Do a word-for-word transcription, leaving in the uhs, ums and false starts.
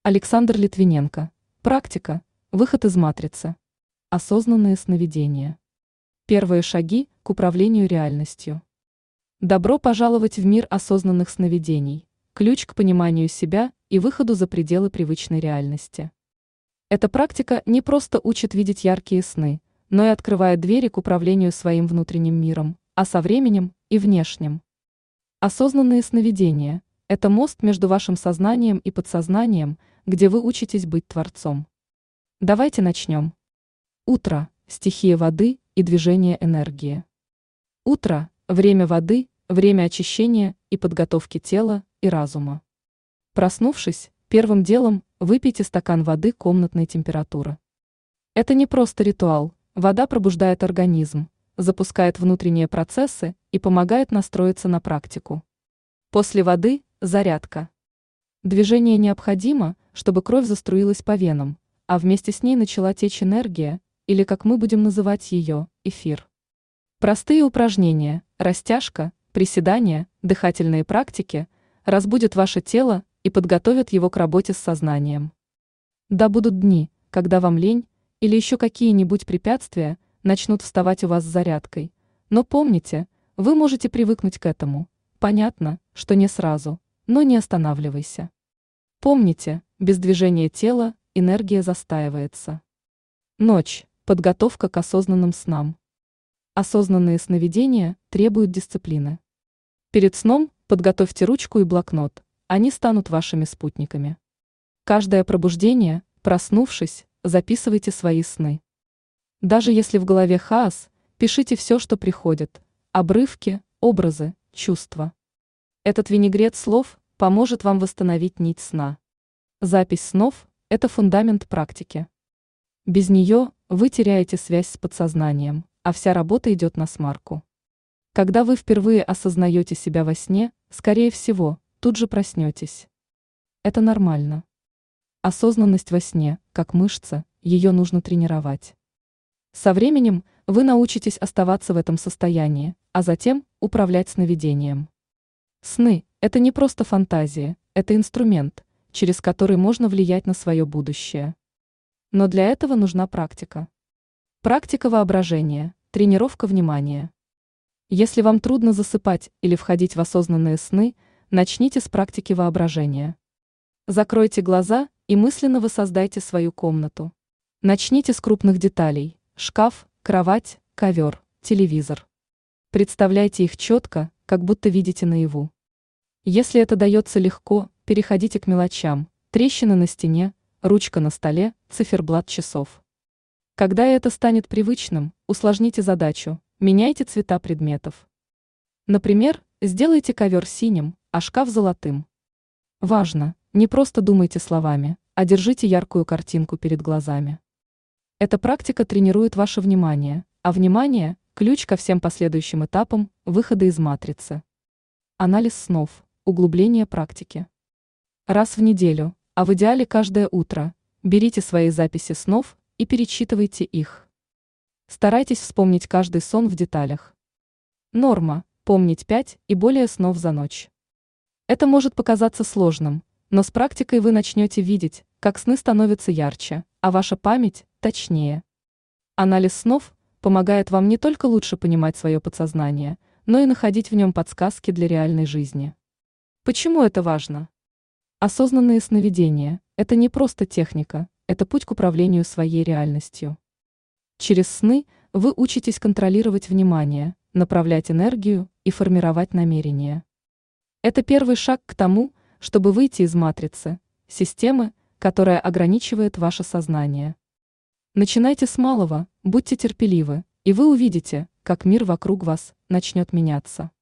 Александр Литвиненко. Практика. Выход из матрицы. Осознанные сновидения. Первые шаги к управлению реальностью. Добро пожаловать в мир осознанных сновидений. Ключ к пониманию себя и выходу за пределы привычной реальности. Эта практика не просто учит видеть яркие сны, но и открывает двери к управлению своим внутренним миром, а со временем и внешним. Осознанные сновидения – это мост между вашим сознанием и подсознанием, где вы учитесь быть творцом. Давайте начнем. Утро – стихия воды и движение энергии. Утро – время воды, время очищения и подготовки тела и разума. Проснувшись, первым делом выпейте стакан воды комнатной температуры. Это не просто ритуал, вода пробуждает организм, запускает внутренние процессы и помогает настроиться на практику. После воды – зарядка. Движение необходимо, чтобы кровь заструилась по венам, а вместе с ней начала течь энергия, или, как мы будем называть ее, эфир. Простые упражнения, растяжка, приседания, дыхательные практики разбудят ваше тело и подготовят его к работе с сознанием. Да будут дни, когда вам лень или еще какие-нибудь препятствия начнут вставать у вас с зарядкой, но помните, вы можете привыкнуть к этому. Понятно, что не сразу, но не останавливайся. Помните, без движения тела энергия застаивается. Ночь – подготовка к осознанным снам. Осознанные сновидения требуют дисциплины. Перед сном подготовьте ручку и блокнот, они станут вашими спутниками. Каждое пробуждение, проснувшись, записывайте свои сны. Даже если в голове хаос, пишите все, что приходит, обрывки, образы, чувства. Этот винегрет слов поможет вам восстановить нить сна. Запись снов – это фундамент практики. Без нее вы теряете связь с подсознанием, а вся работа идет насмарку. Когда вы впервые осознаете себя во сне, скорее всего, тут же проснетесь. Это нормально. Осознанность во сне, как мышца, ее нужно тренировать. Со временем вы научитесь оставаться в этом состоянии, а затем управлять сновидением. Сны – это не просто фантазии, это инструмент, через который можно влиять на свое будущее. Но для этого нужна практика. Практика воображения, тренировка внимания. Если вам трудно засыпать или входить в осознанные сны, начните с практики воображения. Закройте глаза и мысленно воссоздайте свою комнату. Начните с крупных деталей – шкаф, кровать, ковер, телевизор. Представляйте их четко, как будто видите наяву. Если это дается легко, переходите к мелочам – трещины на стене, ручка на столе, циферблат часов. Когда это станет привычным, усложните задачу, меняйте цвета предметов. Например, сделайте ковер синим, а шкаф золотым. Важно, не просто думайте словами, а держите яркую картинку перед глазами. Эта практика тренирует ваше внимание, а внимание – ключ ко всем последующим этапам выхода из матрицы. Анализ снов, углубление практики. Раз в неделю, а в идеале каждое утро, берите свои записи снов и перечитывайте их. Старайтесь вспомнить каждый сон в деталях. Норма – помнить пять и более снов за ночь. Это может показаться сложным, но с практикой вы начнете видеть, как сны становятся ярче, а ваша память – точнее. Анализ снов помогает вам не только лучше понимать свое подсознание, но и находить в нем подсказки для реальной жизни. Почему это важно? Осознанные сновидения – это не просто техника, это путь к управлению своей реальностью. Через сны вы учитесь контролировать внимание, направлять энергию и формировать намерения. Это первый шаг к тому, чтобы выйти из матрицы, системы, которая ограничивает ваше сознание. Начинайте с малого, будьте терпеливы, и вы увидите, как мир вокруг вас начнет меняться.